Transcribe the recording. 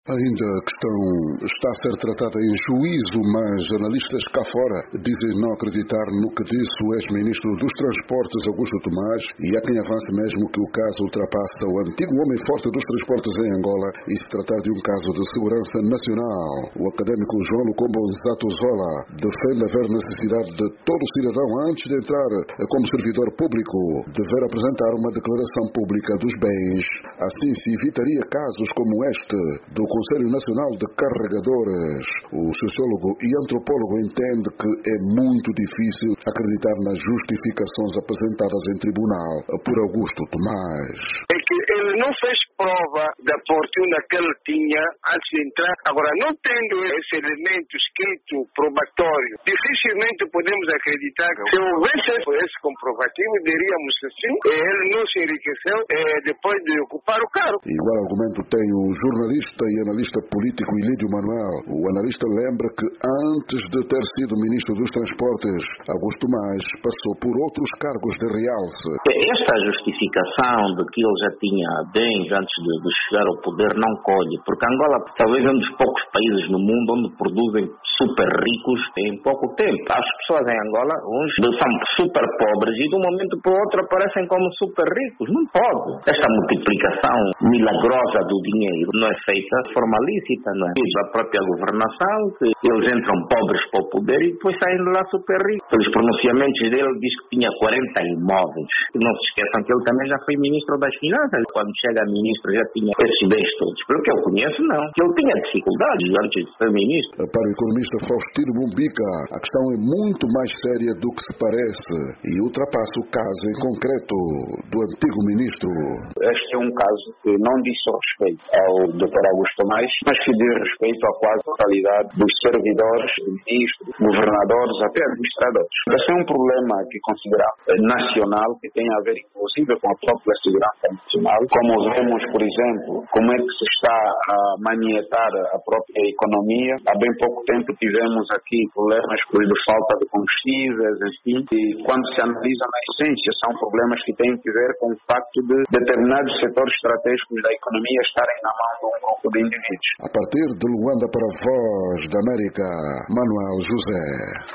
Ainda a questão está a ser tratada em juízo, mas analistas cá fora dizem não acreditar no que disse o ex-ministro dos Transportes, Augusto Tomás, e há quem avance mesmo que o caso ultrapassa o antigo homem forte dos transportes em Angola e se tratar de um caso de segurança nacional. O académico João Lucombo Zatozola defende haver necessidade de todo cidadão, antes de entrar como servidor público, dever apresentar uma declaração pública dos bens. Assim se evitaria casos como este do Conselho Nacional de Carregadores. O sociólogo e antropólogo entende que é muito difícil acreditar nas justificações apresentadas em tribunal por Augusto Tomás. É que ele não fez prova da fortuna que ele tinha antes de entrar. Agora, não tendo esse elemento escrito probatório, dificilmente podemos acreditar que se houvesse esse comprovativo, diríamos assim, ele não se enriqueceu depois de ocupar o cargo. Igual argumento tem o jornalista e analista político Ilídio Manuel. O analista lembra que antes de ter sido ministro dos Transportes, Augusto Tomás passou por outros cargos de realce. Esta justificação de que ele já tinha bens antes de chegar ao poder não colhe, porque Angola talvez é um dos poucos países no mundo onde produzem super ricos em pouco tempo. As pessoas em Angola, uns são super pobres e de um momento para o outro aparecem como super ricos. Não pode. Esta multiplicação milagrosa do dinheiro não é feita de forma lícita, não é? A própria governação, que eles entram pobres para o poder e depois saem de lá super ricos. Pelos pronunciamentos dele, diz que tinha 40 imóveis. E não se esqueçam que ele também já foi ministro das Finanças. Quando chega a ministro já tinha esses bens todos. Pelo que eu conheço, não. Ele tinha dificuldades antes de ser ministro. Para o economista Faustino Mumbica, a questão é muito mais séria do que se parece e ultrapassa o caso em concreto do antigo ministro. Este é um caso que não diz só respeito ao Dr. Augusto Tomás, mas que diz respeito à quase totalidade dos servidores, ministros, governadores, até administradores. Esse é um problema que consideramos nacional, que tem a ver inclusive com a própria segurança nacional. Como vemos, por exemplo, como é que se está a manietar a própria economia. Há bem pouco tempo tivemos aqui problemas de falta de combustíveis, enfim, e quando se analisa na essência são problemas que têm que ver com o facto de determinados setores estratégicos da economia estarem na mão de um grupo de indivíduos. A partir de Luanda para a Voz da América, Manuel José.